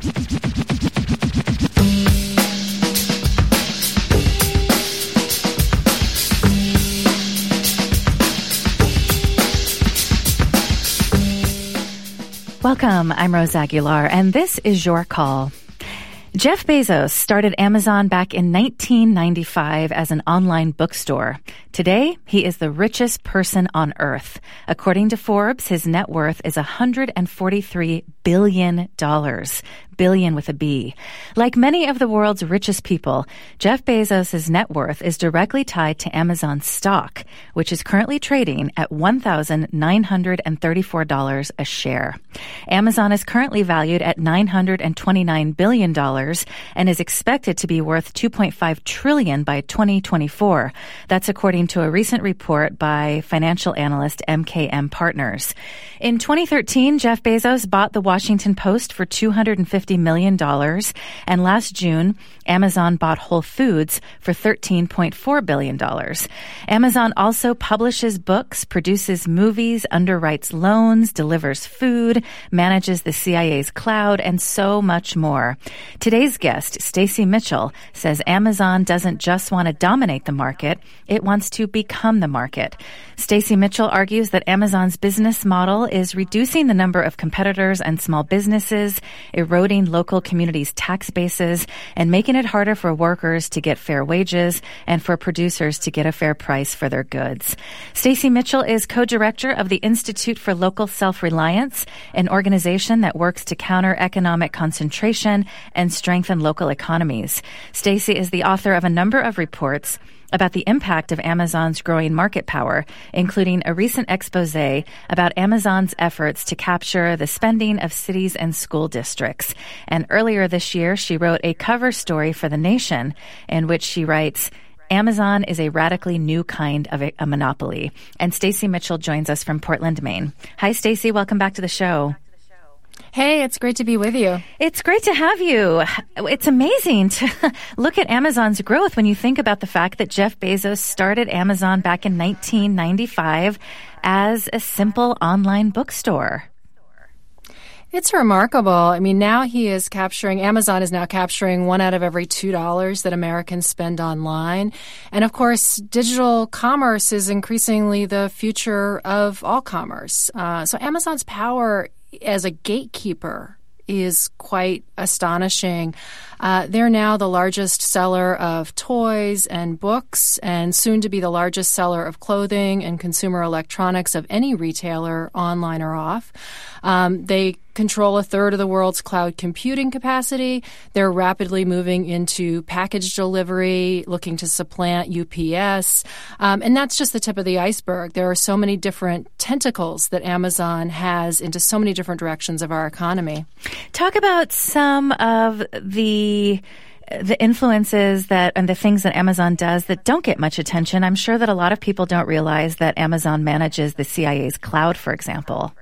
Welcome, I'm Rose Aguilar, and this is Your Call. Jeff Bezos started Amazon back in 1995 as an online bookstore. Today, he is the richest person on earth. According to Forbes, his net worth is $143 billion. Billion with a B. Like many of the world's richest people, Jeff Bezos' net worth is directly tied to Amazon stock, which is currently trading at $1,934 a share. Amazon is currently valued at $929 billion and is expected to be worth $2.5 trillion by 2024. That's according to a recent report by financial analyst MKM Partners. In 2013, Jeff Bezos bought the Washington Post for $250 million, and last June, Amazon bought Whole Foods for $13.4 billion. Amazon also publishes books, produces movies, underwrites loans, delivers food, manages the CIA's cloud, and so much more. Today's guest, Stacy Mitchell, says Amazon doesn't just want to dominate the market, it wants to become the market. Stacy Mitchell argues that Amazon's business model is reducing the number of competitors and small businesses, eroding local communities' tax bases, and making it harder for workers to get fair wages and for producers to get a fair price for their goods. Stacy Mitchell is co-director of the Institute for Local Self-Reliance, an organization that works to counter economic concentration and strengthen local economies. Stacy is the author of a number of reports about the impact of Amazon's growing market power, including a recent expose about Amazon's efforts to capture the spending of cities and school districts. And earlier this year, she wrote a cover story for The Nation in which she writes, Amazon is a radically new kind of a monopoly. And Stacy Mitchell joins us from Portland, Maine. Hi, Stacy. Welcome back to the show. Hey, it's great to be with you. It's great to have you. It's amazing to look at Amazon's growth when you think about the fact that Jeff Bezos started Amazon back in 1995 as a simple online bookstore. It's remarkable. I mean, now Amazon is now capturing $1 out of every $2 that Americans spend online. And of course, digital commerce is increasingly the future of all commerce. So Amazon's power as a gatekeeper is quite astonishing. They're now the largest seller of toys and books and soon to be the largest seller of clothing and consumer electronics of any retailer, online or off. They control a third of the world's cloud computing capacity. They're rapidly moving into package delivery, looking to supplant UPS. And that's just the tip of the iceberg. There are so many different tentacles that Amazon has into so many different directions of our economy. Talk about some of the influences and the things that Amazon does that don't get much attention. I'm sure that a lot of people don't realize that Amazon manages the CIA's cloud, for example.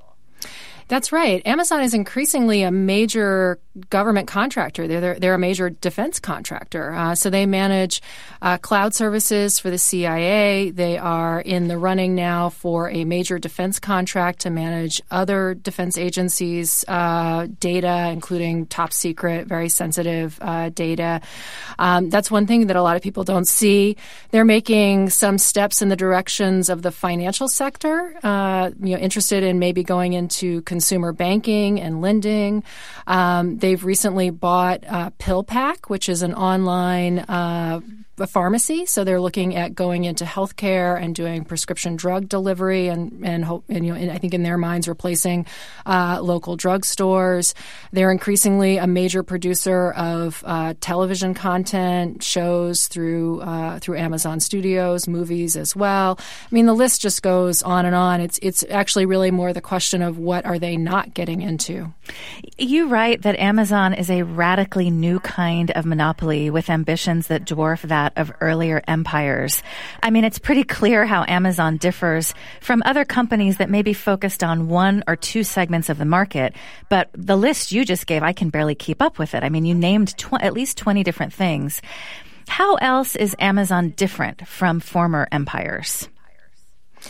That's right. Amazon is increasingly a major government contractor. They're a major defense contractor. So they manage cloud services for the CIA. They are in the running now for a major defense contract to manage other defense agencies' data, including top secret, very sensitive data. That's one thing that a lot of people don't see. They're making some steps in the directions of the financial sector, interested in maybe going into consumer banking and lending. They've recently bought PillPack, which is an online pharmacy. So they're looking at going into healthcare and doing prescription drug delivery and I think in their minds replacing local drugstores. They're increasingly a major producer of television content, shows through Amazon Studios, movies as well. I mean, the list just goes on and on. It's actually really more the question of what are they not getting into. You write that Amazon is a radically new kind of monopoly with ambitions that dwarf that of earlier empires. I mean, it's pretty clear how Amazon differs from other companies that may be focused on one or two segments of the market, but the list you just gave, I can barely keep up with it. I mean, you named at least 20 different things. How else is Amazon different from former empires?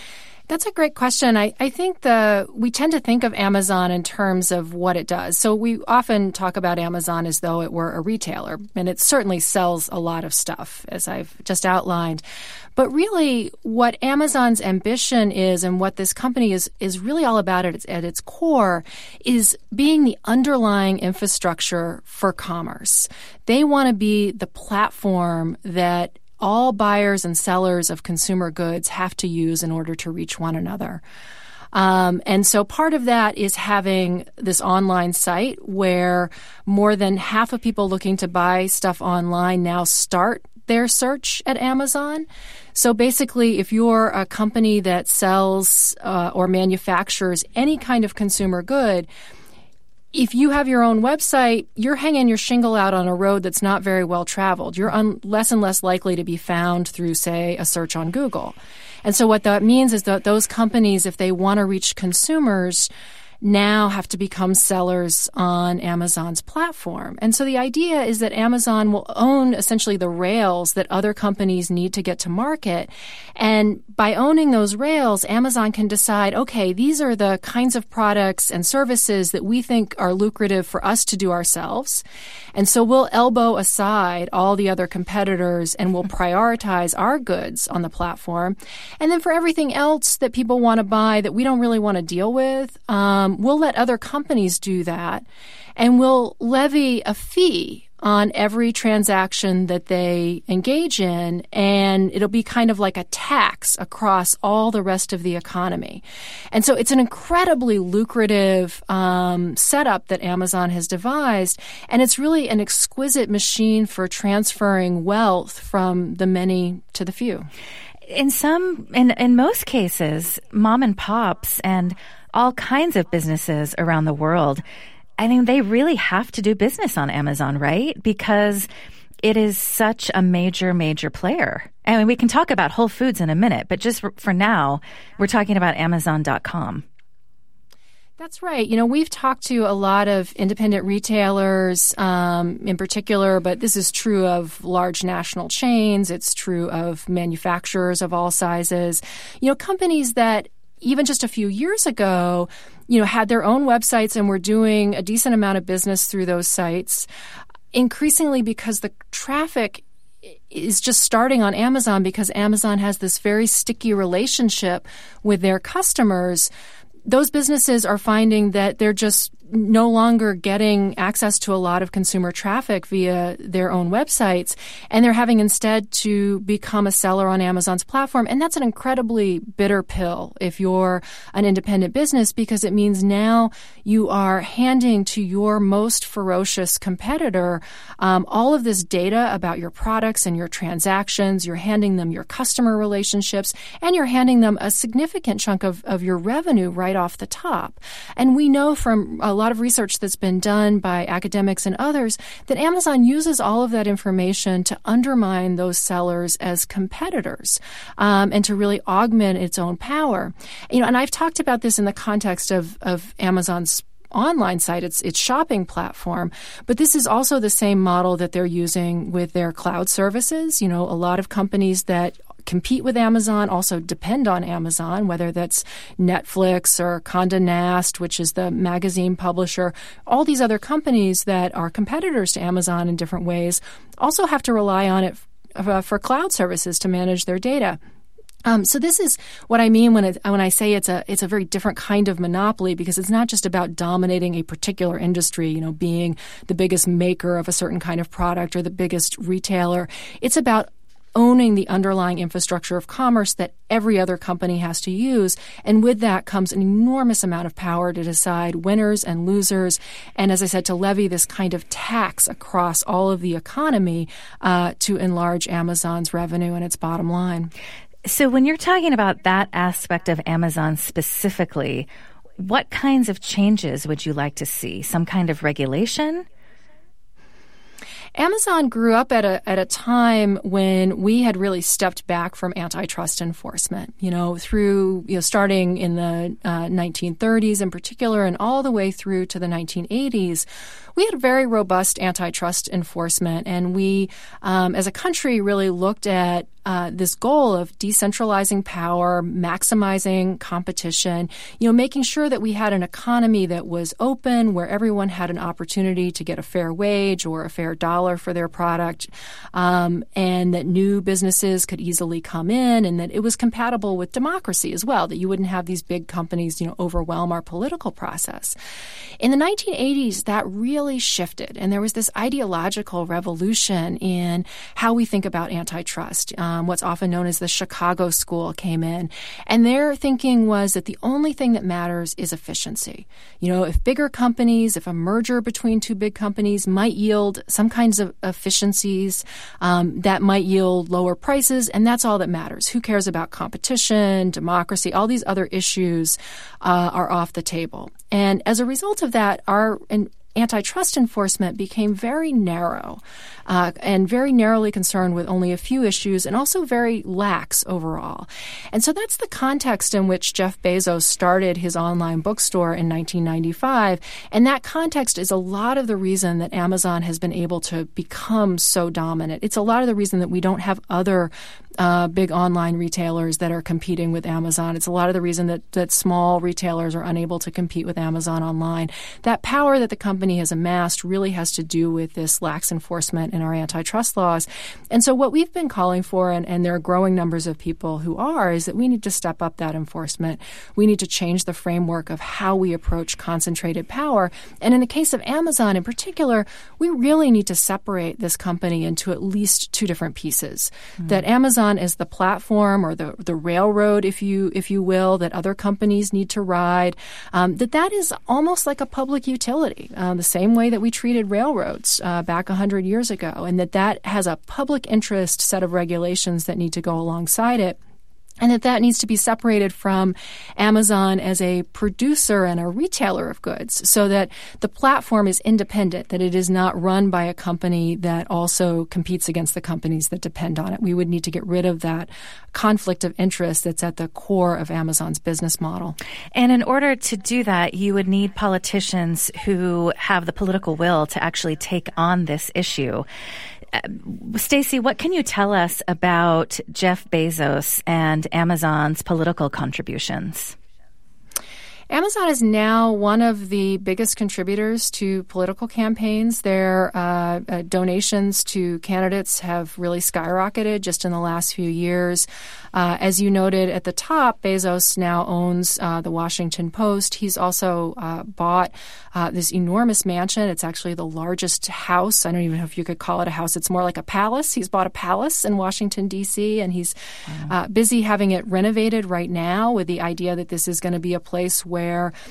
That's a great question. I think we tend to think of Amazon in terms of what it does. So we often talk about Amazon as though it were a retailer, and it certainly sells a lot of stuff, as I've just outlined. But really, what Amazon's ambition is and what this company is really all about at its core is being the underlying infrastructure for commerce. They want to be the platform that all buyers and sellers of consumer goods have to use in order to reach one another. And so part of that is having this online site where more than half of people looking to buy stuff online now start their search at Amazon. So basically, if you're a company that sells or manufactures any kind of consumer good, if you have your own website, you're hanging your shingle out on a road that's not very well traveled. You're less and less likely to be found through, say, a search on Google. And so what that means is that those companies, if they want to reach consumers, now have to become sellers on Amazon's platform. And so the idea is that Amazon will own essentially the rails that other companies need to get to market. And by owning those rails, Amazon can decide, okay, these are the kinds of products and services that we think are lucrative for us to do ourselves. And so we'll elbow aside all the other competitors and we'll prioritize our goods on the platform. And then for everything else that people want to buy that we don't really want to deal with, we'll let other companies do that, and we'll levy a fee on every transaction that they engage in, and it'll be kind of like a tax across all the rest of the economy. And so it's an incredibly lucrative setup that Amazon has devised, and it's really an exquisite machine for transferring wealth from the many to the few. In most cases, mom and pops and all kinds of businesses around the world, I mean, they really have to do business on Amazon, right? Because it is such a major, major player. I mean, we can talk about Whole Foods in a minute, but just for now, we're talking about Amazon.com. That's right. You know, we've talked to a lot of independent retailers in particular, but this is true of large national chains. It's true of manufacturers of all sizes. You know, companies that even just a few years ago, you know, had their own websites and were doing a decent amount of business through those sites. Increasingly, because the traffic is just starting on Amazon because Amazon has this very sticky relationship with their customers, those businesses are finding that they're just no longer getting access to a lot of consumer traffic via their own websites, and they're having instead to become a seller on Amazon's platform. And that's an incredibly bitter pill if you're an independent business, because it means now you are handing to your most ferocious competitor all of this data about your products and your transactions. You're handing them your customer relationships, and you're handing them a significant chunk of your revenue right off the top. And we know from a lot of research that's been done by academics and others that Amazon uses all of that information to undermine those sellers as competitors and to really augment its own power. You know, and I've talked about this in the context of Amazon's online site, its shopping platform. But this is also the same model that they're using with their cloud services. You know, a lot of companies that compete with Amazon also depend on Amazon, whether that's Netflix or Condé Nast, which is the magazine publisher. All these other companies that are competitors to Amazon in different ways also have to rely on it for cloud services to manage their data. So this is what I mean when I say it's a very different kind of monopoly, because it's not just about dominating a particular industry, you know, being the biggest maker of a certain kind of product or the biggest retailer. It's about owning the underlying infrastructure of commerce that every other company has to use. And with that comes an enormous amount of power to decide winners and losers. And as I said, to levy this kind of tax across all of the economy to enlarge Amazon's revenue and its bottom line. So when you're talking about that aspect of Amazon specifically, what kinds of changes would you like to see? Some kind of regulation? Amazon grew up at a time when we had really stepped back from antitrust enforcement, starting in the 1930s in particular and all the way through to the 1980s. We had very robust antitrust enforcement, and we, as a country, really looked at this goal of decentralizing power, maximizing competition, making sure that we had an economy that was open, where everyone had an opportunity to get a fair wage or a fair dollar for their product, and that new businesses could easily come in, and that it was compatible with democracy as well, that you wouldn't have these big companies, overwhelm our political process. In the 1980s, that really shifted, and there was this ideological revolution in how we think about antitrust. What's often known as the Chicago School came in, and their thinking was that the only thing that matters is efficiency. If bigger companies, if a merger between two big companies might yield some kinds of efficiencies, that might yield lower prices, and that's all that matters. Who cares about competition, democracy? All these other issues are off the table. And as a result of that, our antitrust enforcement became very narrow and very narrowly concerned with only a few issues, and also very lax overall. And so that's the context in which Jeff Bezos started his online bookstore in 1995. And that context is a lot of the reason that Amazon has been able to become so dominant. It's a lot of the reason that we don't have other big online retailers that are competing with Amazon. It's a lot of the reason that small retailers are unable to compete with Amazon online. That power that the company has amassed really has to do with this lax enforcement in our antitrust laws. And so what we've been calling for, and there are growing numbers of people who are, is that we need to step up that enforcement. We need to change the framework of how we approach concentrated power. And in the case of Amazon in particular, we really need to separate this company into at least two different pieces. Mm-hmm. That Amazon is the platform or the railroad, if you will, that other companies need to ride. That is almost like a public utility, the same way that we treated railroads back 100 years ago, and that has a public interest set of regulations that need to go alongside it. And that needs to be separated from Amazon as a producer and a retailer of goods, so that the platform is independent, that it is not run by a company that also competes against the companies that depend on it. We would need to get rid of that conflict of interest that's at the core of Amazon's business model. And in order to do that, you would need politicians who have the political will to actually take on this issue. Stacey, what can you tell us about Jeff Bezos and Amazon's political contributions? Amazon is now one of the biggest contributors to political campaigns. Their donations to candidates have really skyrocketed just in the last few years. As you noted at the top, Bezos now owns the Washington Post. He's also bought this enormous mansion. It's actually the largest house. I don't even know if you could call it a house. It's more like a palace. He's bought a palace in Washington, D.C., and he's busy having it renovated right now with the idea that this is going to be a place where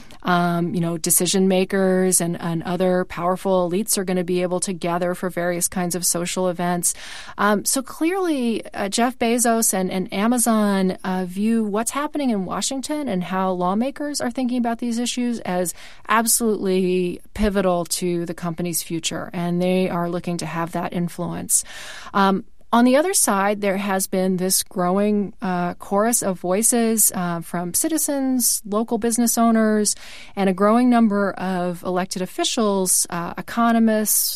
decision makers and other powerful elites are going to be able to gather for various kinds of social events. So clearly, Jeff Bezos and Amazon view what's happening in Washington and how lawmakers are thinking about these issues as absolutely pivotal to the company's future, and they are looking to have that influence. On the other side, there has been this growing chorus of voices from citizens, local business owners, and a growing number of elected officials, economists,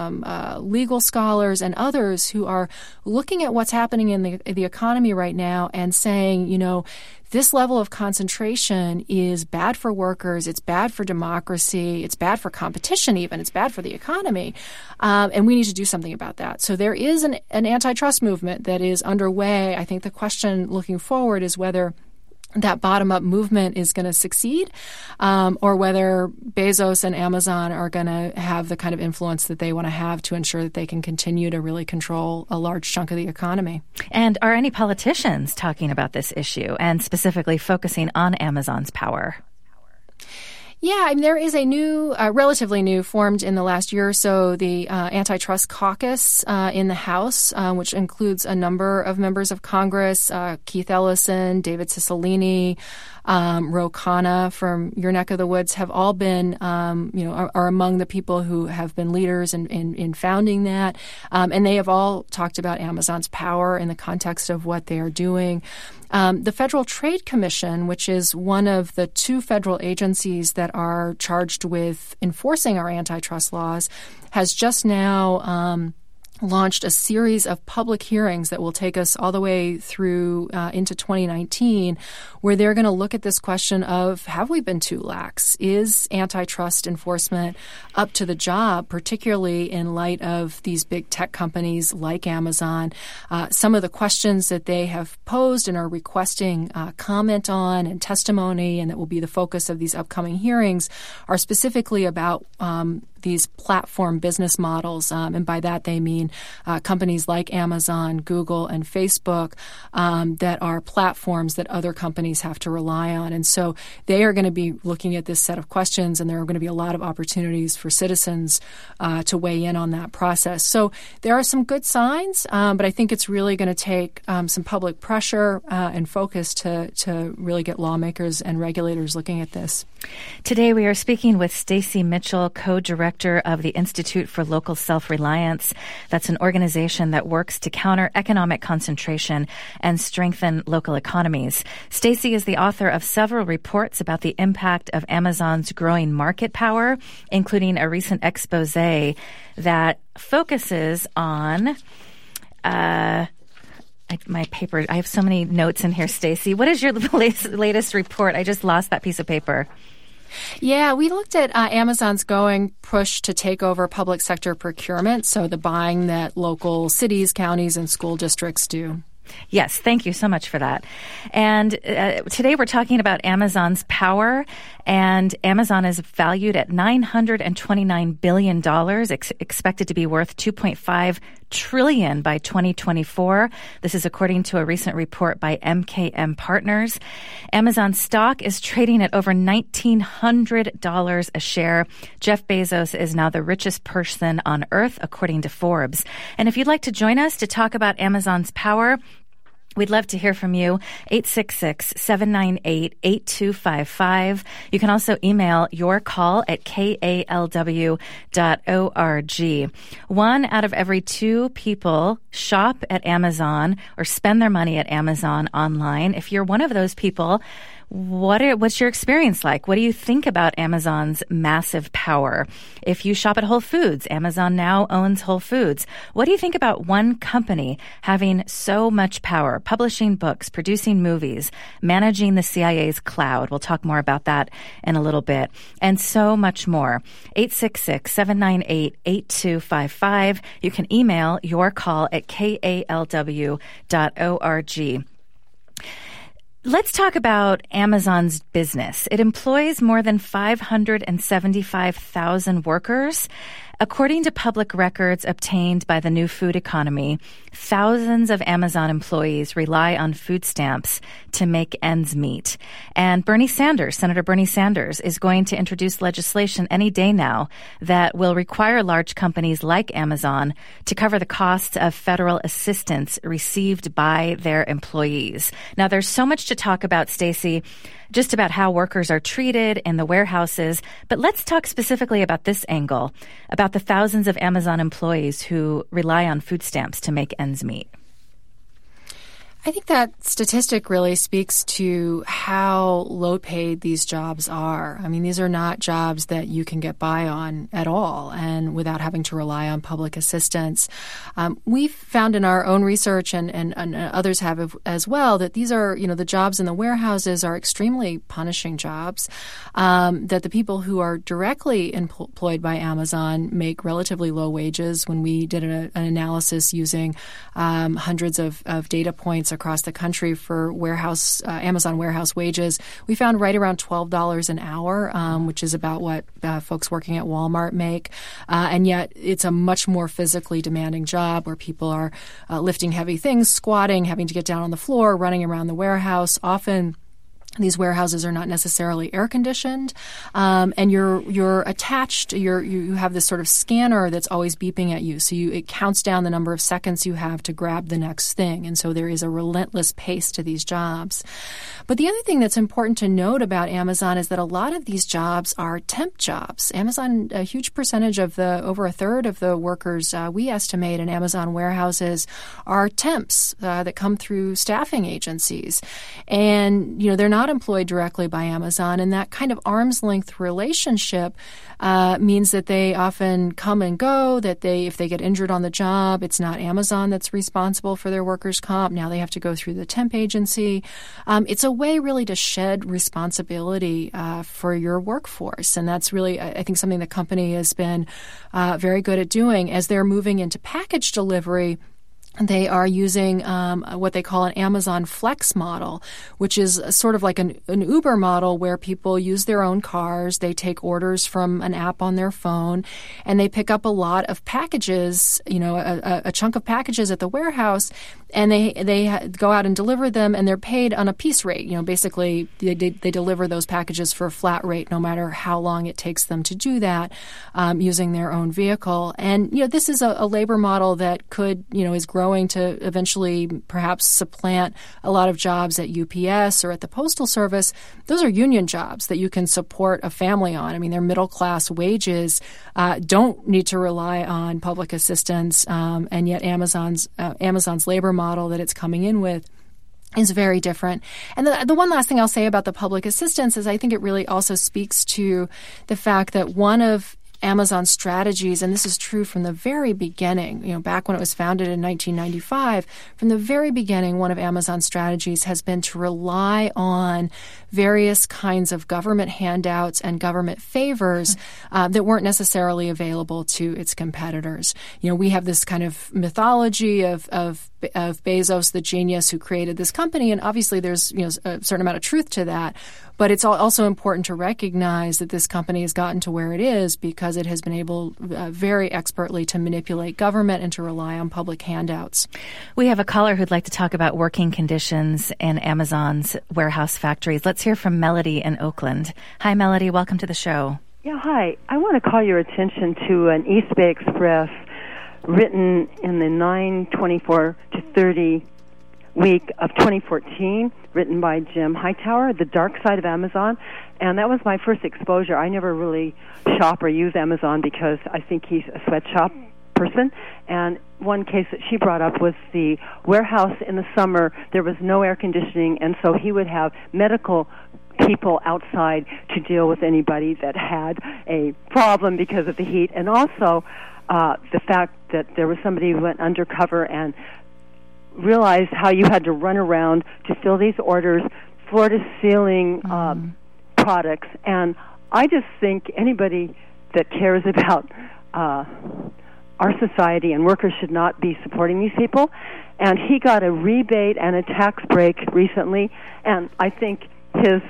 legal scholars, and others who are looking at what's happening in the economy right now and saying, this level of concentration is bad for workers, it's bad for democracy, it's bad for competition even, it's bad for the economy, and we need to do something about that. So there is an antitrust movement that is underway. I think the question looking forward is whether that bottom-up movement is going to succeed, or whether Bezos and Amazon are going to have the kind of influence that they want to have to ensure that they can continue to really control a large chunk of the economy. And are any politicians talking about this issue and specifically focusing on Amazon's power? Yeah, there is a new, relatively new, formed in the last year or so, the Antitrust Caucus in the House, which includes a number of members of Congress, Keith Ellison, David Cicilline, Ro Khanna from your neck of the woods, have all been, are among the people who have been leaders in founding that. And they have all talked about Amazon's power in the context of what they are doing. The Federal Trade Commission, which is one of the two federal agencies that are charged with enforcing our antitrust laws, has just now launched a series of public hearings that will take us all the way through into 2019, where they're going to look at this question of, have we been too lax? Is antitrust enforcement up to the job, particularly in light of these big tech companies like Amazon? Some of the questions that they have posed and are requesting comment on and testimony, and that will be the focus of these upcoming hearings, are specifically about these platform business models. And by that they mean companies like Amazon, Google, and Facebook that are platforms that other companies have to rely on. And so they are going to be looking at this set of questions, and there are going to be a lot of opportunities for citizens to weigh in on that process. So there are some good signs, but I think it's really going to take some public pressure and focus to really get lawmakers and regulators looking at this. Today we are speaking with Stacy Mitchell, co-director of the Institute for Local Self-Reliance. That's an organization that works to counter economic concentration and strengthen local economies. Stacy is the author of several reports about the impact of Amazon's growing market power, including a recent expose that focuses on my paper. I have so many notes in here, Stacy. What is your latest report? I just lost that piece of paper. Yeah, we looked at Amazon's going push to take over public sector procurement, so the buying that local cities, counties, and school districts do. Yes, thank you so much for that. And today we're talking about Amazon's power, and Amazon is valued at $929 billion, expected to be worth $2.5 trillion by 2024. This is according to a recent report by MKM Partners. Amazon stock is trading at over $1,900 a share. Jeff Bezos is now the richest person on earth, according to Forbes. And if you'd like to join us to talk about Amazon's power, we'd love to hear from you, 866-798-8255. You can also email your call at kalw.org. 1 out of every 2 people shop at Amazon or spend their money at Amazon online. If you're one of those people, what's your experience like? What do you think about Amazon's massive power? If you shop at Whole Foods, Amazon now owns Whole Foods. What do you think about one company having so much power, publishing books, producing movies, managing the CIA's cloud? We'll talk more about that in a little bit, and so much more. 866-798-8255. You can email your call at kalw.org. Let's talk about Amazon's business. It employs more than 575,000 workers. According to public records obtained by the New Food Economy, thousands of Amazon employees rely on food stamps to make ends meet. And Senator Bernie Sanders, is going to introduce legislation any day now that will require large companies like Amazon to cover the costs of federal assistance received by their employees. Now, there's so much to talk about, Stacy, just about how workers are treated in the warehouses. But let's talk specifically about this angle, about the thousands of Amazon employees who rely on food stamps to make ends meet. I think that statistic really speaks to how low paid these jobs are. I mean, these are not jobs that you can get by on at all and without having to rely on public assistance. We've found in our own research and others have as well that these are, the jobs in the warehouses are extremely punishing jobs, that the people who are directly employed by Amazon make relatively low wages. When we did an analysis using hundreds of data points across the country for Amazon warehouse wages, we found right around $12 an hour, which is about what folks working at Walmart make. And yet it's a much more physically demanding job where people are lifting heavy things, squatting, having to get down on the floor, running around the warehouse. Often these warehouses are not necessarily air conditioned, and you're attached. You have this sort of scanner that's always beeping at you. So it counts down the number of seconds you have to grab the next thing, and so there is a relentless pace to these jobs. But the other thing that's important to note about Amazon is that a lot of these jobs are temp jobs. Amazon, a huge percentage of over a third of the workers we estimate in Amazon warehouses are temps that come through staffing agencies, and they're not not employed directly by Amazon, and that kind of arm's length relationship means that they often come and go, that if they get injured on the job, it's not Amazon that's responsible for their workers' comp. Now they have to go through the temp agency. It's a way really to shed responsibility for your workforce, and that's really, I think, something the company has been very good at doing. As they're moving into package delivery, they are using what they call an Amazon Flex model, which is sort of like an Uber model where people use their own cars, they take orders from an app on their phone, and they pick up a lot of packages, a chunk of packages at the warehouse, and they go out and deliver them, and they're paid on a piece rate. Basically, they deliver those packages for a flat rate no matter how long it takes them to do that using their own vehicle. And, this is a labor model that could, is growing to eventually perhaps supplant a lot of jobs at UPS or at the Postal Service. Those are union jobs that you can support a family on. I mean, their middle-class wages don't need to rely on public assistance, and yet Amazon's labor model that it's coming in with is very different. And the one last thing I'll say about the public assistance is I think it really also speaks to the fact that one of Amazon's strategies, and this is true from the very beginning, back when it was founded in 1995, from the very beginning, one of Amazon's strategies has been to rely on various kinds of government handouts and government favors that weren't necessarily available to its competitors. We have this kind of mythology of Bezos, the genius who created this company, and obviously there's a certain amount of truth to that. But it's also important to recognize that this company has gotten to where it is because it has been able very expertly to manipulate government and to rely on public handouts. We have a caller who'd like to talk about working conditions in Amazon's warehouse factories. Let's hear from Melody in Oakland. Hi, Melody. Welcome to the show. Yeah, hi. I want to call your attention to an East Bay Express written in the 9/24-30 week of 2014, written by Jim Hightower, The Dark Side of Amazon. And that was my first exposure. I never really shop or use Amazon because I think he's a sweatshop person. And one case that she brought up was the warehouse in the summer. There was no air conditioning, and so he would have medical people outside to deal with anybody that had a problem because of the heat. And also the fact that there was somebody who went undercover and realized how you had to run around to fill these orders, floor-to-ceiling products. And I just think anybody that cares about our society and workers should not be supporting these people. And he got a rebate and a tax break recently, and I think his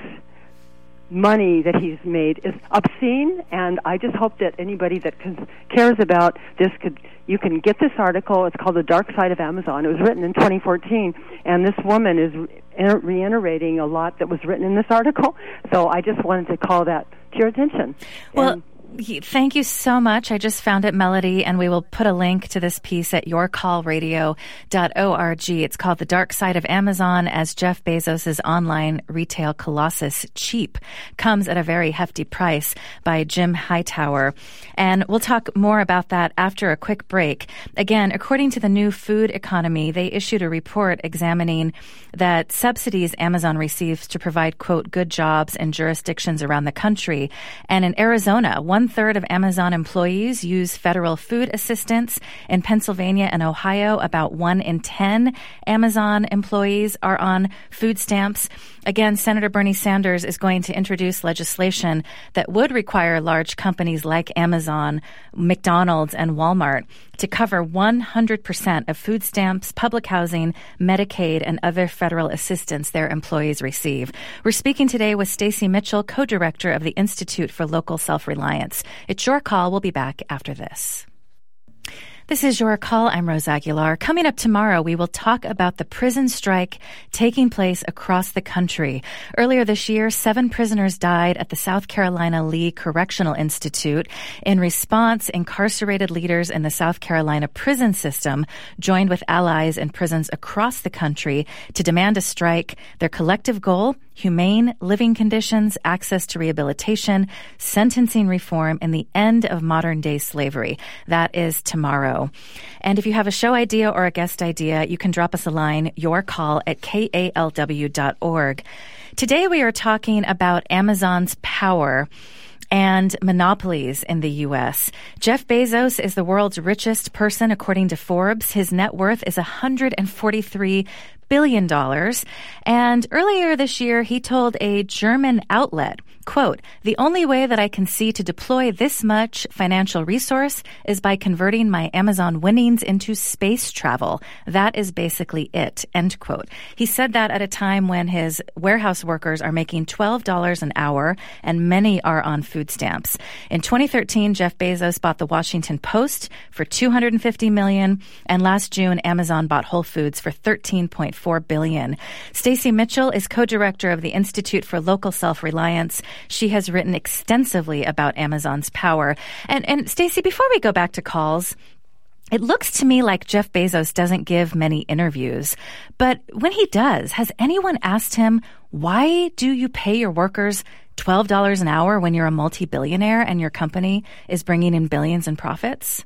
money that he's made is obscene, and I just hope that anybody that cares about this you can get this article. It's called The Dark Side of Amazon. It was written in 2014, and this woman is reiterating a lot that was written in this article, so I just wanted to call that to your attention. Well, thank you so much. I just found it, Melody, and we will put a link to this piece at yourcallradio.org. It's called The Dark Side of Amazon as Jeff Bezos' online retail colossus cheap comes at a very hefty price by Jim Hightower. And we'll talk more about that after a quick break. Again, according to the New Food Economy, they issued a report examining that subsidies Amazon receives to provide, quote, good jobs in jurisdictions around the country. And in Arizona, 1/3 of Amazon employees use federal food assistance. In Pennsylvania and Ohio, about 1 in 10 Amazon employees are on food stamps. Again, Senator Bernie Sanders is going to introduce legislation that would require large companies like Amazon, McDonald's, and Walmart to cover 100% of food stamps, public housing, Medicaid, and other federal assistance their employees receive. We're speaking today with Stacey Mitchell, co-director of the Institute for Local Self-Reliance. It's Your Call. We'll be back after this. This is Your Call. I'm Rose Aguilar. Coming up tomorrow, we will talk about the prison strike taking place across the country. Earlier this year, 7 prisoners died at the South Carolina Lee Correctional Institute. In response, incarcerated leaders in the South Carolina prison system joined with allies in prisons across the country to demand a strike. Their collective goal, humane living conditions, access to rehabilitation, sentencing reform, and the end of modern-day slavery. That is tomorrow. And if you have a show idea or a guest idea, you can drop us a line, your call at kalw.org. Today we are talking about Amazon's power and monopolies in the U.S. Jeff Bezos is the world's richest person, according to Forbes. His net worth is $143 billion. And earlier this year, he told a German outlet, quote, "The only way that I can see to deploy this much financial resource is by converting my Amazon winnings into space travel. That is basically it," end quote. He said that at a time when his warehouse workers are making $12 an hour and many are on food stamps. In 2013, Jeff Bezos bought the Washington Post for $250 million, and last June, Amazon bought Whole Foods for $13.4 billion. Stacey Mitchell is co-director of the Institute for Local Self-Reliance. She has written extensively about Amazon's power. And Stacey, before we go back to calls, it looks to me like Jeff Bezos doesn't give many interviews. But when he does, has anyone asked him, why do you pay your workers $12 an hour when you're a multi-billionaire and your company is bringing in billions in profits?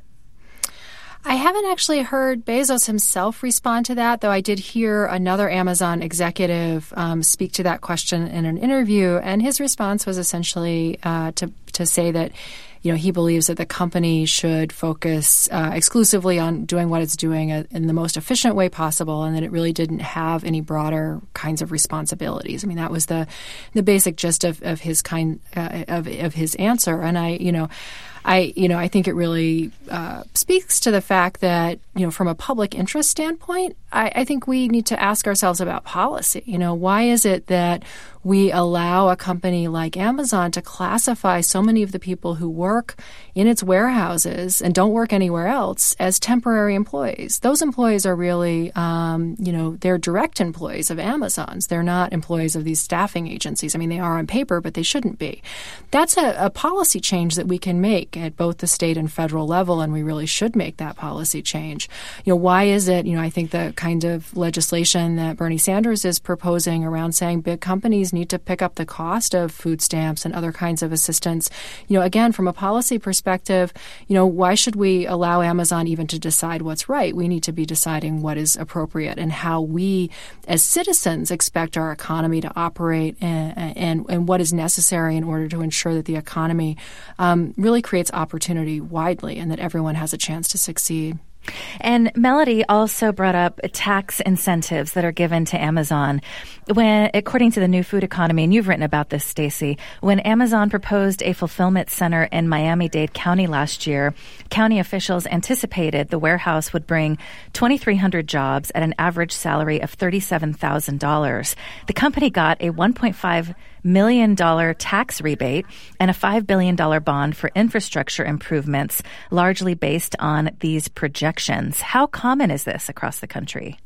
I haven't actually heard Bezos himself respond to that, though I did hear another Amazon executive speak to that question in an interview, and his response was essentially to say that, you know, he believes that the company should focus exclusively on doing what it's doing in the most efficient way possible, and that it really didn't have any broader kinds of responsibilities. I mean, that was the basic gist of his of his answer, and I think it really speaks to the fact that, you know, from a public interest standpoint, I think we need to ask ourselves about policy. You know, why is it that we allow a company like Amazon to classify so many of the people who work in its warehouses and don't work anywhere else as temporary employees? Those employees are really, they're direct employees of Amazon's. They're not employees of these staffing agencies. I mean, they are on paper, but they shouldn't be. That's a policy change that we can make at both the state and federal level, and we really should make that policy change. You know, why is it, I think the kind of legislation that Bernie Sanders is proposing around saying big companies need to pick up the cost of food stamps and other kinds of assistance, again, from a policy perspective, why should we allow Amazon even to decide what's right? We need to be deciding what is appropriate and how we as citizens expect our economy to operate and what is necessary in order to ensure that the economy really creates opportunity widely and that everyone has a chance to succeed. And Melody also brought up tax incentives that are given to Amazon. When, according to the New Food Economy, and you've written about this, Stacey, when Amazon proposed a fulfillment center in Miami-Dade County last year, county officials anticipated the warehouse would bring 2,300 jobs at an average salary of $37,000. The company got a $1.5 million tax rebate and a $5 billion bond for infrastructure improvements, largely based on these projections. How common is this across the country?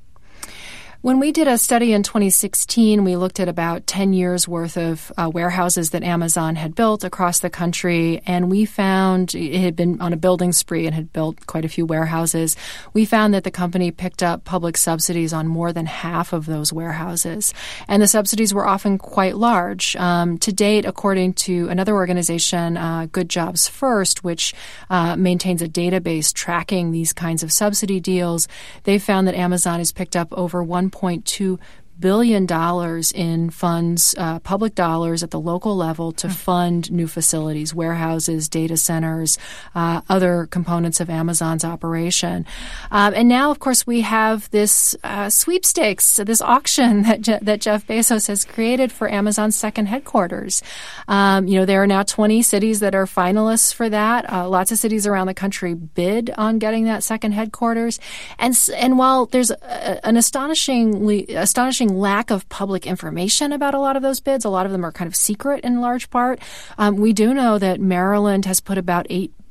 When we did a study in 2016, we looked at about 10 years' worth of warehouses that Amazon had built across the country, and we found it had been on a building spree and had built quite a few warehouses. We found that the company picked up public subsidies on more than half of those warehouses, and the subsidies were often quite large. To date, according to another organization, Good Jobs First, which maintains a database tracking these kinds of subsidy deals, they found that Amazon has picked up over $1.2 billion in funds, public dollars at the local level to fund new facilities, warehouses, data centers, other components of Amazon's operation. And now, of course, we have this sweepstakes, this auction that Jeff Bezos has created for Amazon's second headquarters. There are now 20 cities that are finalists for that. Lots of cities around the country bid on getting that second headquarters. And while there's an astonishing lack of public information about a lot of those bids, a lot of them are kind of secret in large part. We do know that Maryland has put about $8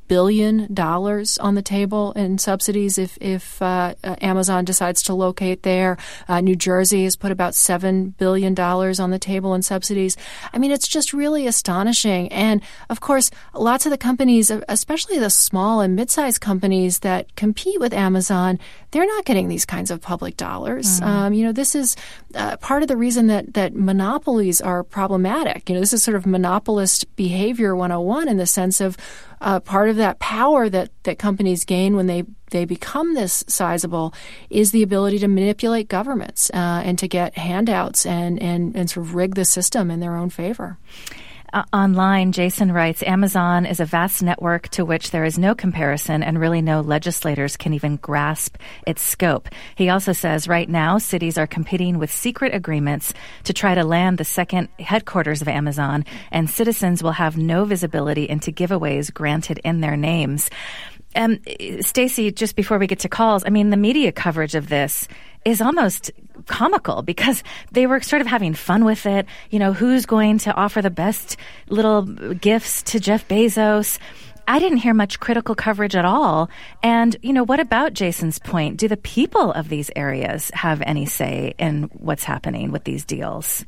billion on the table in subsidies if Amazon decides to locate there. New Jersey has put about $7 billion on the table in subsidies. I mean, it's just really astonishing. And, of course, lots of the companies, especially the small and mid-sized companies that compete with Amazon, they're not getting these kinds of public dollars. This is part of the reason that monopolies are problematic. This is sort of monopolist behavior 101 in the sense of part of that power that companies gain when they become this sizable is the ability to manipulate governments and to get handouts and sort of rig the system in their own favor. Online, Jason writes, Amazon is a vast network to which there is no comparison and really no legislators can even grasp its scope. He also says right now cities are competing with secret agreements to try to land the second headquarters of Amazon, and citizens will have no visibility into giveaways granted in their names. Stacey, just before we get to calls, I mean, the media coverage of this is almost comical because they were sort of having fun with it. Who's going to offer the best little gifts to Jeff Bezos? I didn't hear much critical coverage at all. And, what about Jason's point? Do the people of these areas have any say in what's happening with these deals?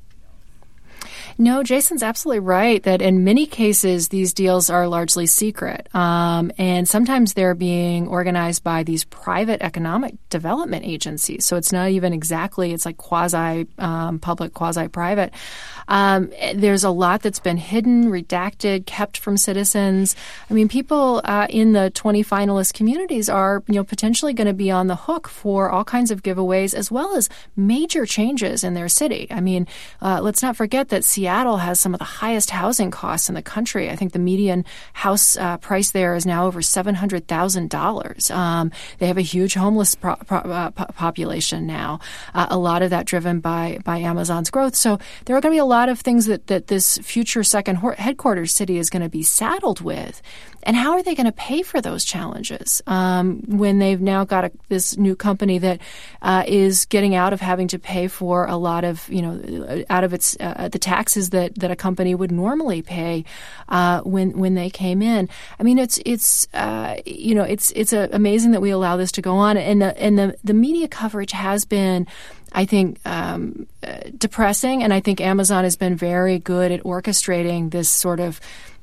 No, Jason's absolutely right that in many cases, these deals are largely secret. And sometimes they're being organized by these private economic development agencies. So it's not even exactly, it's like quasi-public, quasi-private. There's a lot that's been hidden, redacted, kept from citizens. I mean, people in the 20 finalist communities are, potentially going to be on the hook for all kinds of giveaways as well as major changes in their city. I mean, let's not forget that Seattle has some of the highest housing costs in the country. I think the median house price there is now over $700,000. They have a huge homeless population now, a lot of that driven by Amazon's growth. So there are going to be a lot of things that this future second headquarters city is going to be saddled with. And how are they going to pay for those challenges when they've now got this new company that is getting out of having to pay for a lot of, out of its the taxes that a company would normally pay when they came in? I mean, it's amazing that we allow this to go on, and the media coverage has been, I think, depressing, and I think Amazon has been very good at orchestrating this sort of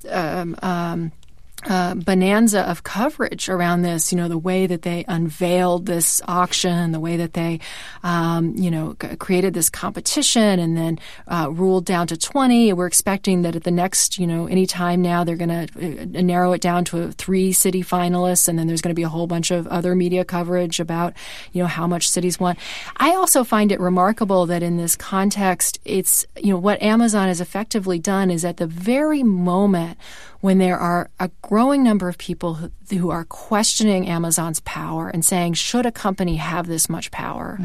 bonanza of coverage around this, the way that they unveiled this auction, the way that they, created this competition and then ruled down to 20. We're expecting that at the next, any time now, they're going to narrow it down to 3 city finalists, and then there's going to be a whole bunch of other media coverage about, how much cities want. I also find it remarkable that in this context, it's, what Amazon has effectively done is at the very moment when there are a growing number of people who are questioning Amazon's power and saying, should a company have this much power?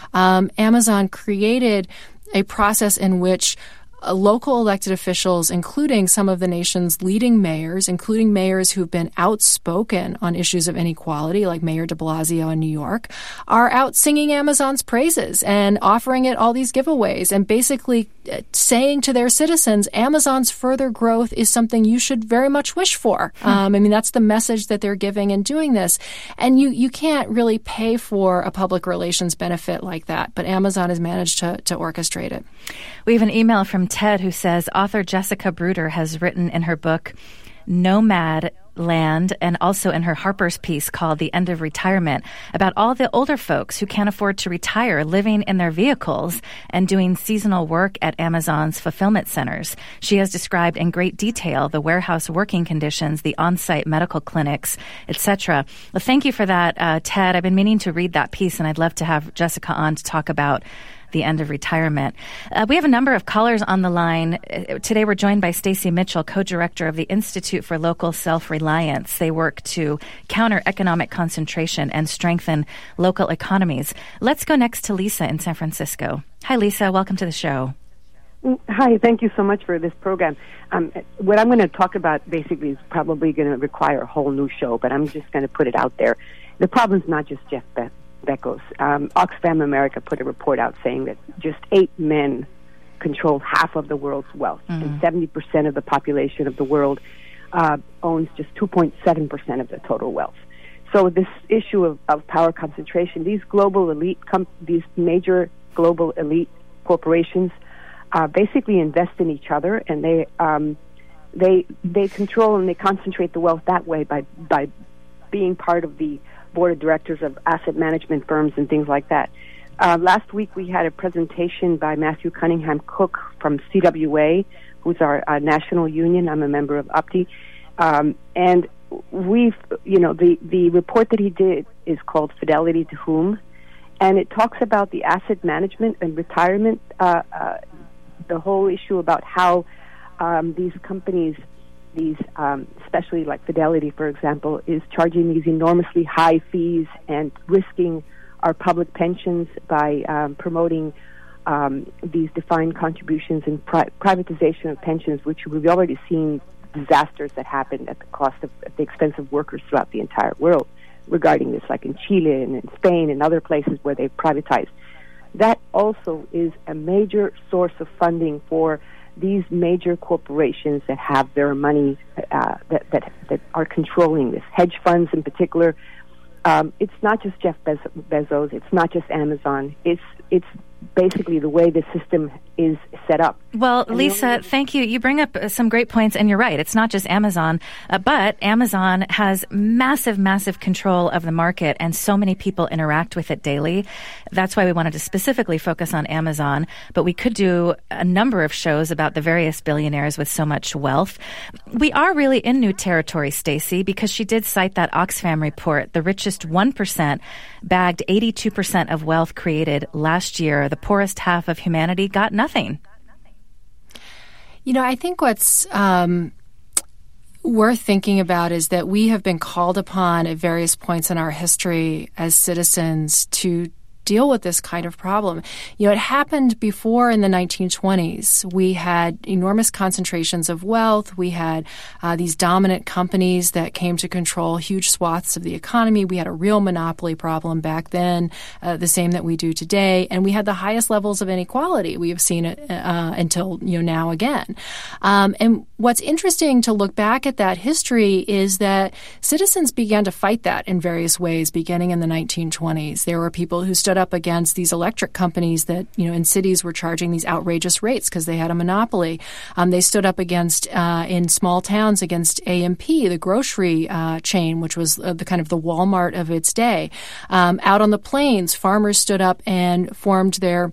Amazon created a process in which local elected officials, including some of the nation's leading mayors, including mayors who've been outspoken on issues of inequality, like Mayor de Blasio in New York, are out singing Amazon's praises and offering it all these giveaways and basically saying to their citizens, Amazon's further growth is something you should very much wish for. That's the message that they're giving in doing this. And you can't really pay for a public relations benefit like that, but Amazon has managed to orchestrate it. We have an email from Ted who says author Jessica Bruder has written in her book Nomad Land and also in her Harper's piece called The End of Retirement about all the older folks who can't afford to retire living in their vehicles and doing seasonal work at Amazon's fulfillment centers. She has described in great detail the warehouse working conditions, the on-site medical clinics, etc. Well, thank you for that, Ted. I've been meaning to read that piece, and I'd love to have Jessica on to talk about the end of retirement. We have a number of callers on the line. Today we're joined by Stacey Mitchell, co-director of the Institute for Local Self-Reliance. They work to counter economic concentration and strengthen local economies. Let's go next to Lisa in San Francisco. Hi, Lisa. Welcome to the show. Hi. Thank you so much for this program. What I'm going to talk about basically is probably going to require a whole new show, but I'm just going to put it out there. The problem's not just Jeff Bezos. Oxfam America put a report out saying that just 8 men control half of the world's wealth, and 70% of the population of the world owns just 2.7% of the total wealth. So this issue of power concentration, these these major global elite corporations basically invest in each other, and they control and they concentrate the wealth that way by being part of the board of directors of asset management firms and things like that. Last week we had a presentation by Matthew Cunningham Cook from CWA, who's our national union. I'm a member of UPTI. And the report that he did is called Fidelity to Whom? And it talks about the asset management and retirement, the whole issue about how these companies, especially like Fidelity, for example, is charging these enormously high fees and risking our public pensions by promoting these defined contributions and privatization of pensions, which we've already seen disasters that happened at the expense of workers throughout the entire world regarding this, like in Chile and in Spain and other places where they've privatized. That also is a major source of funding for these major corporations that have their money that are controlling this. Hedge funds in particular. It's not just Jeff Bezos. It's not just Amazon. It's basically the way the system is set up. Well, Lisa, thank you. You bring up some great points, and you're right. It's not just Amazon, but Amazon has massive, massive control of the market, and so many people interact with it daily. That's why we wanted to specifically focus on Amazon, but we could do a number of shows about the various billionaires with so much wealth. We are really in new territory, Stacey, because she did cite that Oxfam report. The richest 1% bagged 82% of wealth created last year. The poorest half of humanity got nothing. You know, I think what's worth thinking about is that we have been called upon at various points in our history as citizens to deal with this kind of problem. You know, it happened before in the 1920s. We had enormous concentrations of wealth. We had these dominant companies that came to control huge swaths of the economy. We had a real monopoly problem back then, the same that we do today. And we had the highest levels of inequality. We have seen it until, now again. And what's interesting to look back at that history is that citizens began to fight that in various ways beginning in the 1920s. There were people who stood up against these electric companies that, in cities were charging these outrageous rates because they had a monopoly. They stood up against, in small towns, against A&P, the grocery chain, which was the kind of the Walmart of its day. Out on the plains, farmers stood up and formed their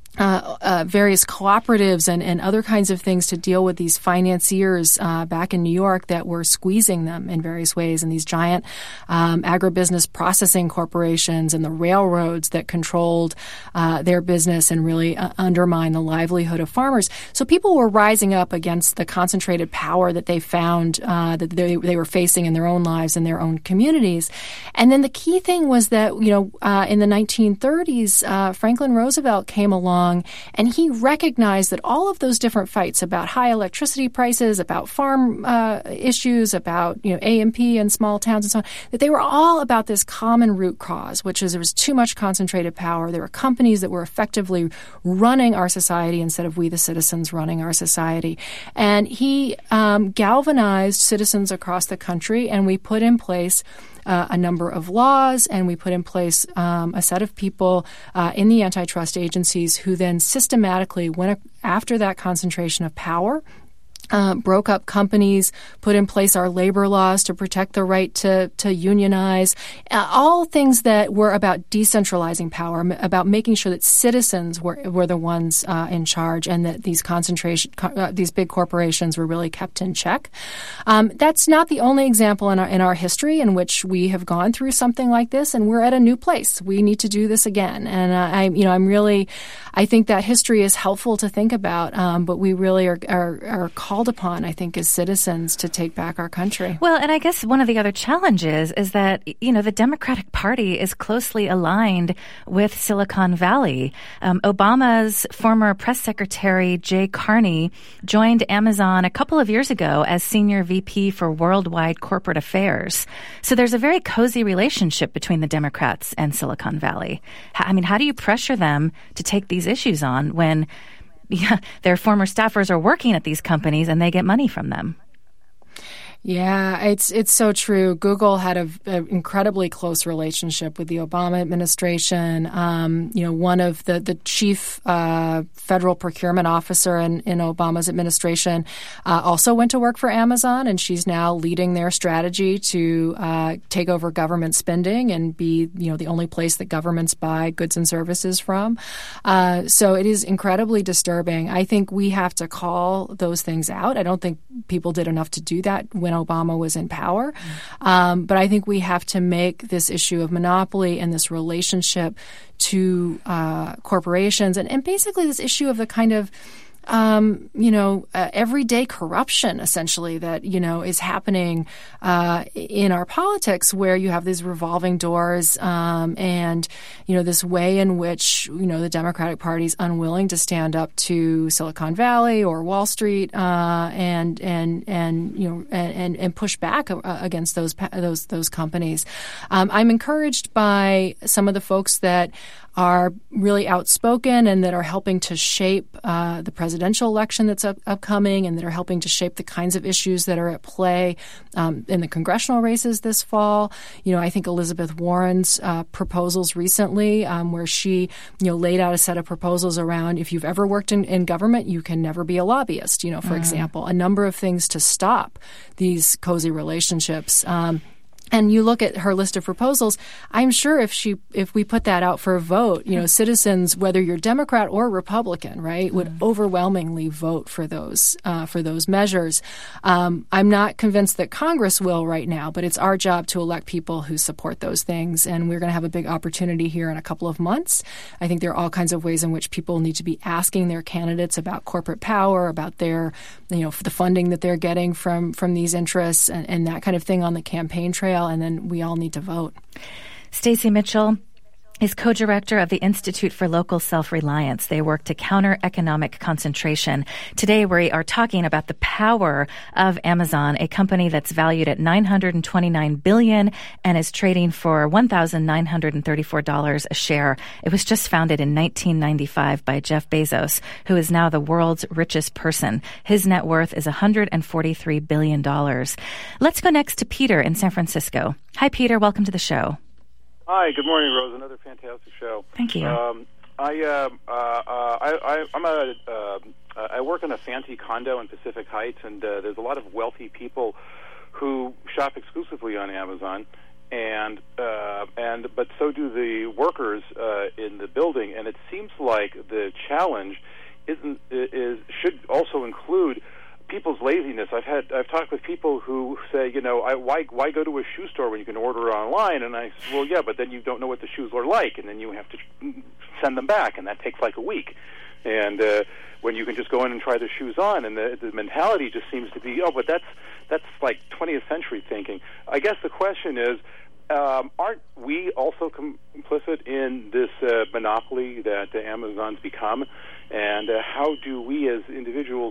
various cooperatives and other kinds of things to deal with these financiers back in New York that were squeezing them in various ways, and these giant agribusiness processing corporations and the railroads that controlled their business and really undermined the livelihood of farmers. So people were rising up against the concentrated power that they found that they were facing in their own lives and their own communities. And then the key thing was that, in the 1930s, Franklin Roosevelt came along and he recognized that all of those different fights about high electricity prices, about farm issues, about A&P and small towns and so on, that they were all about this common root cause, which is there was too much concentrated power. There were companies that were effectively running our society instead of we, the citizens, running our society. And he galvanized citizens across the country, and we put in place a number of laws, and we put in place a set of people in the antitrust agencies who then systematically went after that concentration of power, broke up companies, put in place our labor laws to protect the right to unionize, all things that were about decentralizing power, about making sure that citizens were the ones in charge, and that these big corporations were really kept in check. That's not the only example in our history in which we have gone through something like this, and we're at a new place. We need to do this again. And I think that history is helpful to think about, but we really are called upon, I think, as citizens to take back our country. Well, and I guess one of the other challenges is that, the Democratic Party is closely aligned with Silicon Valley. Obama's former press secretary, Jay Carney, joined Amazon a couple of years ago as senior VP for worldwide corporate affairs. So there's a very cozy relationship between the Democrats and Silicon Valley. How do you pressure them to take these issues on when their former staffers are working at these companies and they get money from them? Yeah, it's so true. Google had an incredibly close relationship with the Obama administration. One of the chief federal procurement officer in Obama's administration also went to work for Amazon, and she's now leading their strategy to take over government spending and be the only place that governments buy goods and services from. So it is incredibly disturbing. I think we have to call those things out. I don't think people did enough to do that when Obama was in power. But I think we have to make this issue of monopoly and this relationship to corporations and basically this issue of the kind of everyday corruption, essentially, that, is happening in our politics, where you have these revolving doors and, this way in which, the Democratic Party is unwilling to stand up to Silicon Valley or Wall Street and push back against those companies. I'm encouraged by some of the folks that are really outspoken and that are helping to shape the presidential election that's upcoming, and that are helping to shape the kinds of issues that are at play in the congressional races this fall. I think Elizabeth Warren's proposals recently, where she laid out a set of proposals around, if you've ever worked in government, you can never be a lobbyist, for example, a number of things to stop these cozy relationships. And you look at her list of proposals, I'm sure if we put that out for a vote, citizens, whether you're Democrat or Republican, right, would overwhelmingly vote for those measures. I'm not convinced that Congress will right now, but it's our job to elect people who support those things. And we're going to have a big opportunity here in a couple of months. I think there are all kinds of ways in which people need to be asking their candidates about corporate power, about their, the funding that they're getting from these interests and that kind of thing on the campaign trail. And then we all need to vote. Stacey Mitchell is co-director of the Institute for Local Self-Reliance. They work to counter economic concentration. Today, we are talking about the power of Amazon, a company that's valued at $929 billion and is trading for $1,934 a share. It was just founded in 1995 by Jeff Bezos, who is now the world's richest person. His net worth is $143 billion. Let's go next to Peter in San Francisco. Hi, Peter. Welcome to the show. Hi, good morning, Rose. Another fantastic show. Thank you. I work in a fancy condo in Pacific Heights, and there's a lot of wealthy people who shop exclusively on Amazon, but so do the workers in the building. And it seems like the challenge should also include people's laziness. I've talked with people who say, why go to a shoe store when you can order online? And I say, well, yeah, but then you don't know what the shoes are like, and then you have to send them back, and that takes like a week. And when you can just go in and try the shoes on, and the mentality just seems to be, but that's like 20th century thinking. I guess the question is, aren't we also complicit in this monopoly that Amazon's become? And how do we as individuals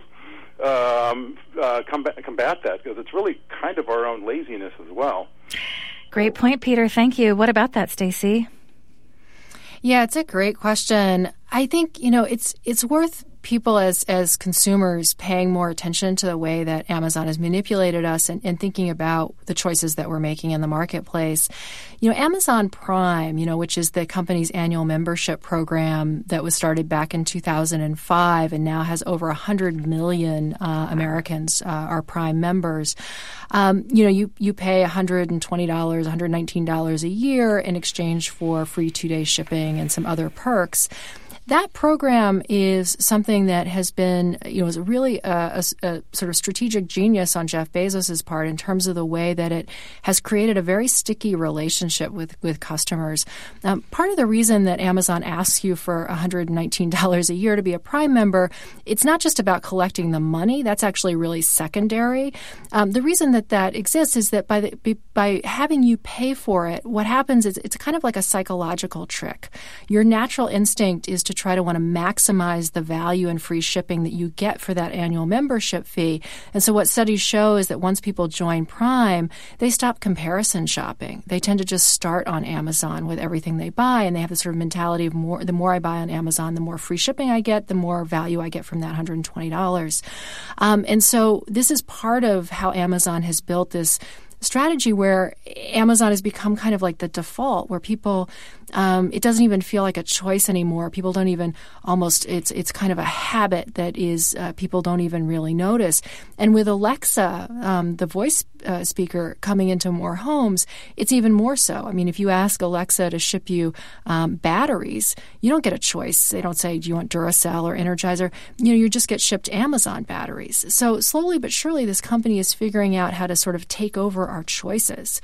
combat that? Because it's really kind of our own laziness as well. Great point, Peter. Thank you. What about that, Stacey? Yeah, it's a great question. I think, it's worth people as consumers paying more attention to the way that Amazon has manipulated us and thinking about the choices that we're making in the marketplace. Amazon Prime, which is the company's annual membership program that was started back in 2005 and now has over 100 million Americans are Prime members. You pay $120, $119 a year in exchange for free 2-day shipping and some other perks. That program is something that has been, is really a sort of strategic genius on Jeff Bezos' part in terms of the way that it has created a very sticky relationship with customers. Part of the reason that Amazon asks you for $119 a year to be a Prime member, it's not just about collecting the money. That's actually really secondary. The reason that exists is that by having you pay for it, what happens is it's kind of like a psychological trick. Your natural instinct is to to try to want to maximize the value and free shipping that you get for that annual membership fee. And so what studies show is that once people join Prime, they stop comparison shopping. They tend to just start on Amazon with everything they buy, and they have this sort of mentality of the more I buy on Amazon, the more free shipping I get, the more value I get from that $120. And so this is part of how Amazon has built this strategy where Amazon has become kind of like the default, where people, it doesn't even feel like a choice anymore. People don't even it's kind of a habit that is, people don't even really notice. And with Alexa, the voice speaker coming into more homes, it's even more so. I mean, if you ask Alexa to ship you batteries, you don't get a choice. They don't say, do you want Duracell or Energizer? You just get shipped Amazon batteries. So slowly but surely, this company is figuring out how to sort of take over our choices,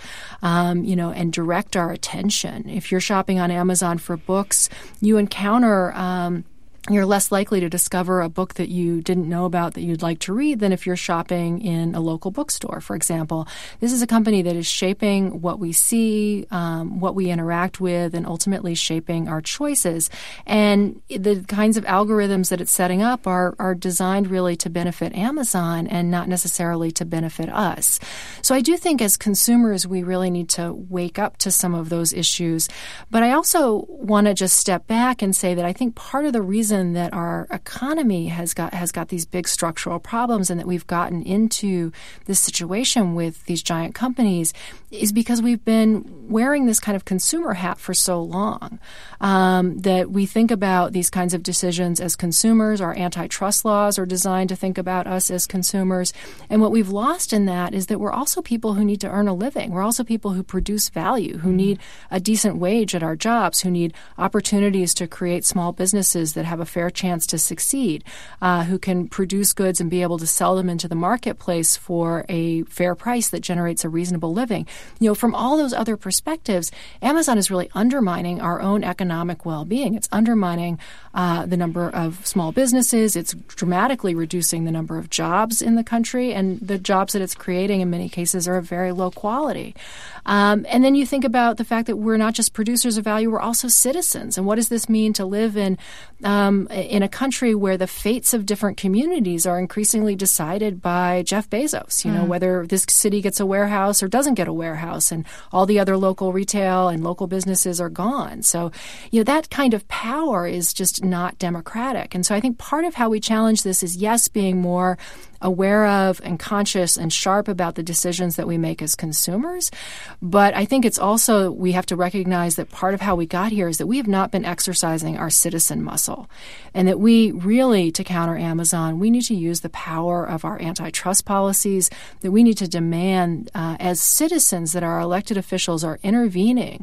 and direct our attention. If you're shopping on Amazon for books, you encounter you're less likely to discover a book that you didn't know about that you'd like to read than if you're shopping in a local bookstore, for example. This is a company that is shaping what we see, what we interact with, and ultimately shaping our choices. And the kinds of algorithms that it's setting up are designed really to benefit Amazon and not necessarily to benefit us. So I do think as consumers, we really need to wake up to some of those issues. But I also want to just step back and say that I think part of the reason that our economy has got these big structural problems and that we've gotten into this situation with these giant companies is because we've been wearing this kind of consumer hat for so long, that we think about these kinds of decisions as consumers. Our antitrust laws are designed to think about us as consumers. And what we've lost in that is that we're also people who need to earn a living. We're also people who produce value, who need a decent wage at our jobs, who need opportunities to create small businesses that have a fair chance to succeed, who can produce goods and be able to sell them into the marketplace for a fair price that generates a reasonable living. From all those other perspectives, Amazon is really undermining our own economic well-being. It's undermining the number of small businesses. It's dramatically reducing the number of jobs in the country, and the jobs that it's creating in many cases are of very low quality. And then you think about the fact that we're not just producers of value, we're also citizens. And what does this mean to live in a country where the fates of different communities are increasingly decided by Jeff Bezos, whether this city gets a warehouse or doesn't get a warehouse, and all the other local retail and local businesses are gone. So, that kind of power is just not democratic. And so I think part of how we challenge this is, yes, being more aware of and conscious and sharp about the decisions that we make as consumers. But I think it's also, we have to recognize that part of how we got here is that we have not been exercising our citizen muscle. And that we really, to counter Amazon, we need to use the power of our antitrust policies, that we need to demand as citizens that our elected officials are intervening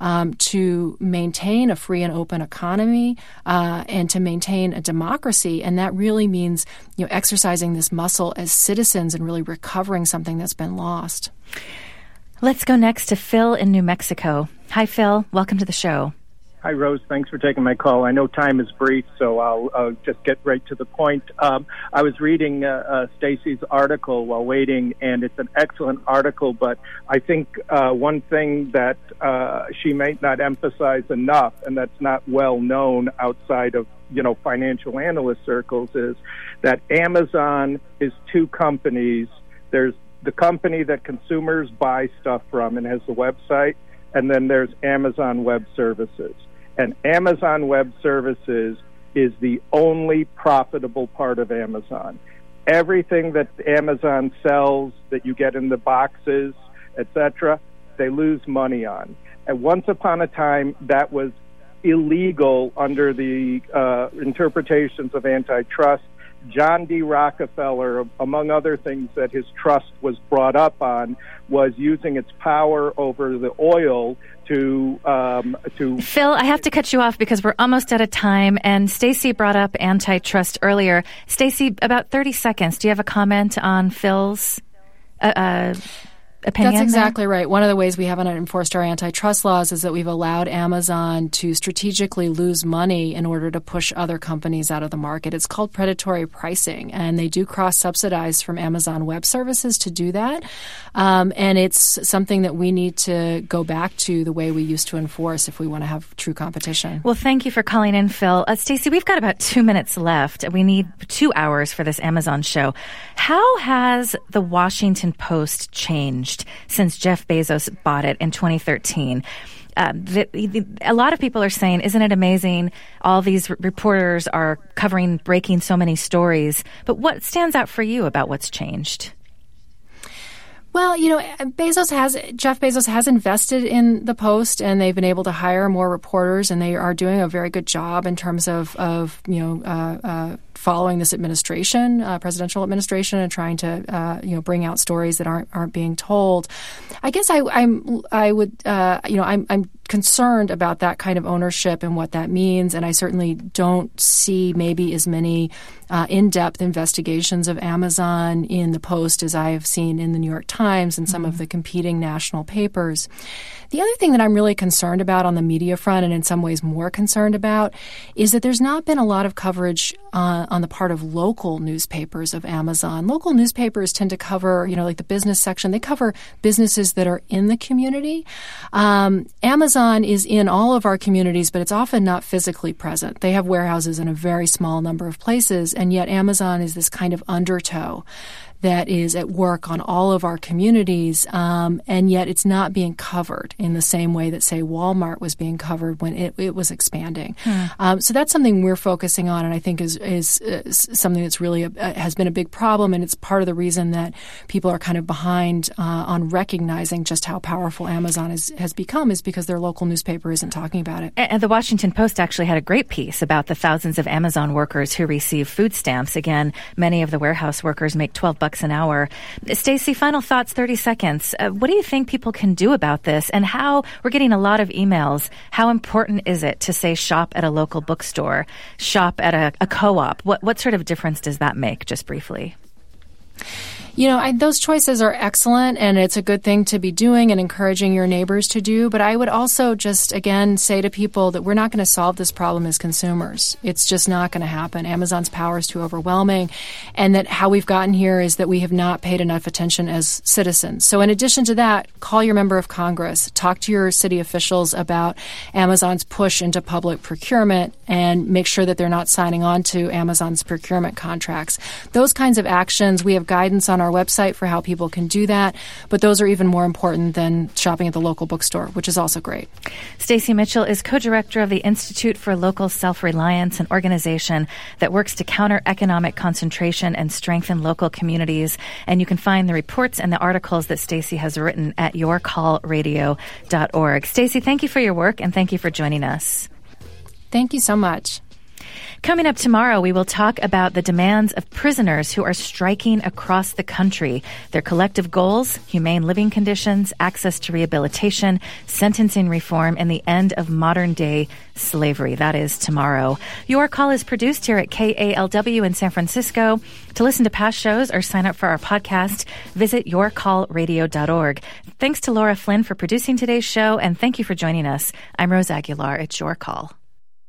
to maintain a free and open economy and to maintain a democracy. And that really means, exercising this muscle as citizens and really recovering something that's been lost. Let's go next to Phil in New Mexico. Hi, Phil. Welcome to the show. Hi, Rose. Thanks for taking my call. I know time is brief, so I'll just get right to the point. I was reading Stacey's article while waiting, and it's an excellent article, but I think one thing that she might not emphasize enough, and that's not well known outside of financial analyst circles, is that Amazon is two companies. There's the company that consumers buy stuff from and has the website, and then there's Amazon Web Services. And Amazon Web Services is the only profitable part of Amazon. Everything that Amazon sells that you get in the boxes, etc., they lose money on. And once upon a time, that was illegal under the interpretations of antitrust. John D. Rockefeller, among other things that his trust was brought up on, was using its power over the oil to Phil, I have to cut you off because we're almost out of time, and Stacey brought up antitrust earlier. Stacey, about 30 seconds. Do you have a comment on Phil's opinion? That's exactly right. One of the ways we haven't enforced our antitrust laws is that we've allowed Amazon to strategically lose money in order to push other companies out of the market. It's called predatory pricing, and they do cross-subsidize from Amazon Web Services to do that. And it's something that we need to go back to the way we used to enforce if we want to have true competition. Well, thank you for calling in, Phil. Stacey, we've got about 2 minutes left. We need 2 hours for this Amazon show. How has the Washington Post changed since Jeff Bezos bought it in 2013? A lot of people are saying, isn't it amazing? All these reporters are breaking so many stories. But what stands out for you about what's changed? Well, Jeff Bezos has invested in the Post, and they've been able to hire more reporters, and they are doing a very good job in terms of following this administration, presidential administration, and trying to bring out stories that aren't being told. I guess I'm concerned about that kind of ownership and what that means, and I certainly don't see maybe as many in-depth investigations of Amazon in the Post as I have seen in the New York Times and some of the competing national papers. The other thing that I'm really concerned about on the media front, and in some ways more concerned about, is that there's not been a lot of coverage on the part of local newspapers of Amazon. Local newspapers tend to cover, like the business section. They cover businesses that are in the community. Amazon is in all of our communities, but it's often not physically present. They have warehouses in a very small number of places, and yet Amazon is this kind of undertow that is at work on all of our communities, and yet it's not being covered in the same way that, say, Walmart was being covered when it was expanding. So that's something we're focusing on, and I think is something that's really has been a big problem, and it's part of the reason that people are kind of behind on recognizing just how powerful Amazon has become, is because their local newspaper isn't talking about it. And the Washington Post actually had a great piece about the thousands of Amazon workers who receive food stamps. Again, many of the warehouse workers make $12 an hour. Stacey, final thoughts, 30 seconds. What do you think people can do about this, and how we're getting a lot of emails? How important is it to say shop at a local bookstore, shop at a co-op? What sort of difference does that make, just briefly? Those choices are excellent, and it's a good thing to be doing and encouraging your neighbors to do. But I would also just, again, say to people that we're not going to solve this problem as consumers. It's just not going to happen. Amazon's power is too overwhelming, and that how we've gotten here is that we have not paid enough attention as citizens. So in addition to that, call your member of Congress, talk to your city officials about Amazon's push into public procurement, and make sure that they're not signing on to Amazon's procurement contracts. Those kinds of actions, we have guidance on our website for how people can do that, but those are even more important than shopping at the local bookstore, which is also great. Stacey Mitchell is co-director of the Institute for Local Self-Reliance, an organization that works to counter economic concentration and strengthen local communities. And you can find the reports and the articles that Stacey has written at yourcallradio.org. Stacey, thank you for your work, and thank you for joining us. Thank you so much. Coming up tomorrow, we will talk about the demands of prisoners who are striking across the country. Their collective goals: humane living conditions, access to rehabilitation, sentencing reform, and the end of modern-day slavery. That is tomorrow. Your Call is produced here at KALW in San Francisco. To listen to past shows or sign up for our podcast, visit yourcallradio.org. Thanks to Laura Flynn for producing today's show, and thank you for joining us. I'm Rose Aguilar. It's Your Call.